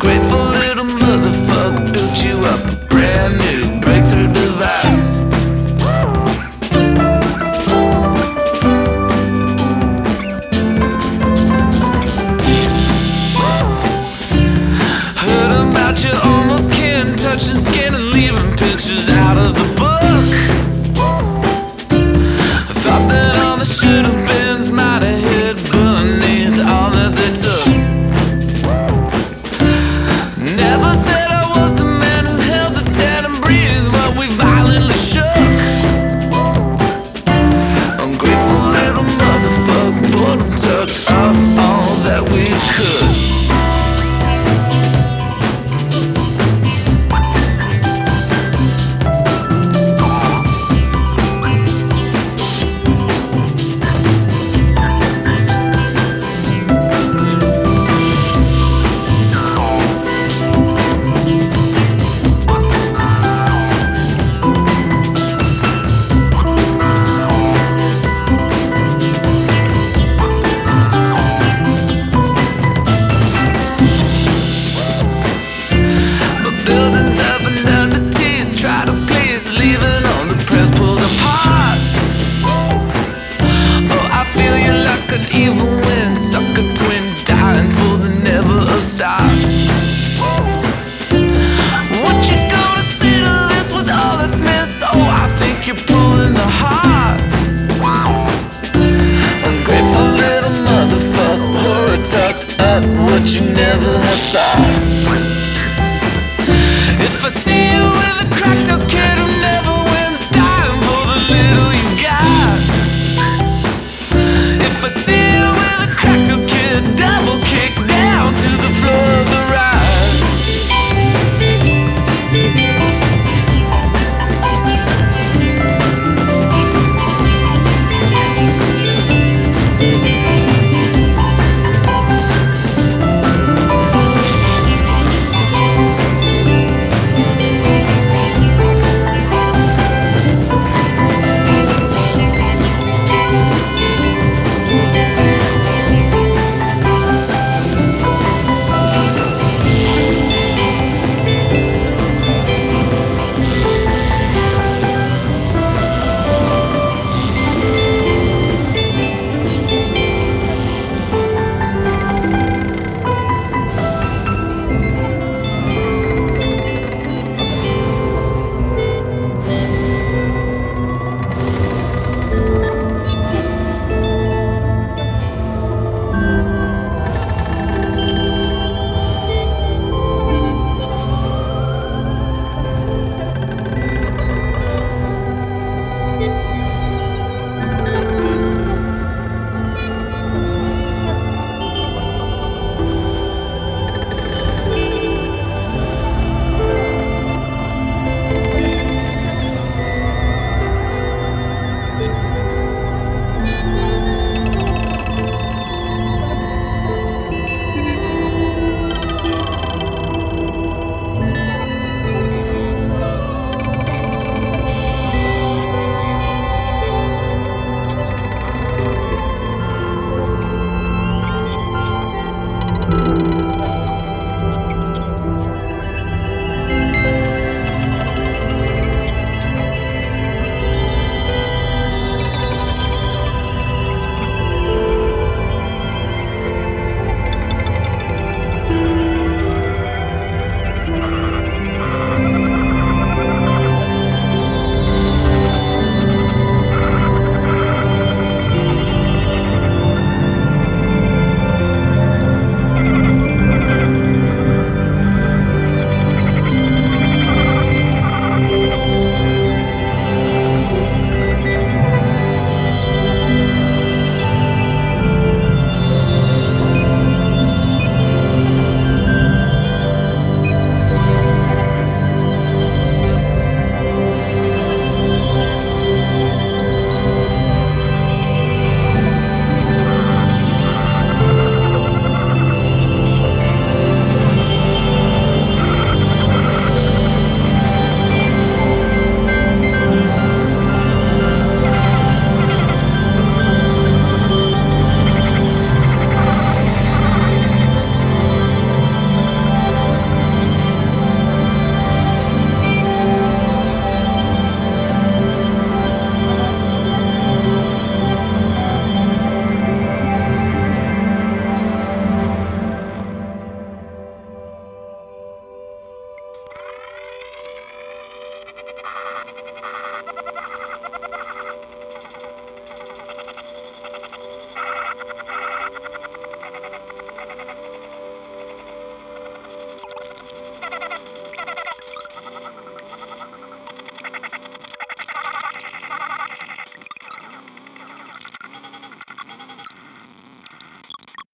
Ungrateful little motherfucker built you up a brand new breakthrough device. Heard about you almost can't touch and skin and leaving pictures out of the book. I thought that all the should've beens might have hid beneath all that they took. Never said I was the man who held the dead and breathed while we violently shook. Ungrateful little motherfucker, but I took up all that we could. Leaving on the press pulled apart. Oh, I feel you like an evil wind, sucker twin, dying for the never a stop. What you gonna say to this with all that's missed? Oh, I think you're pulling the heart. Ungrateful little motherfucker, horror tucked up what you never have thought. If I see you with a cracked up kid who never wins, dying for the little you got. If I see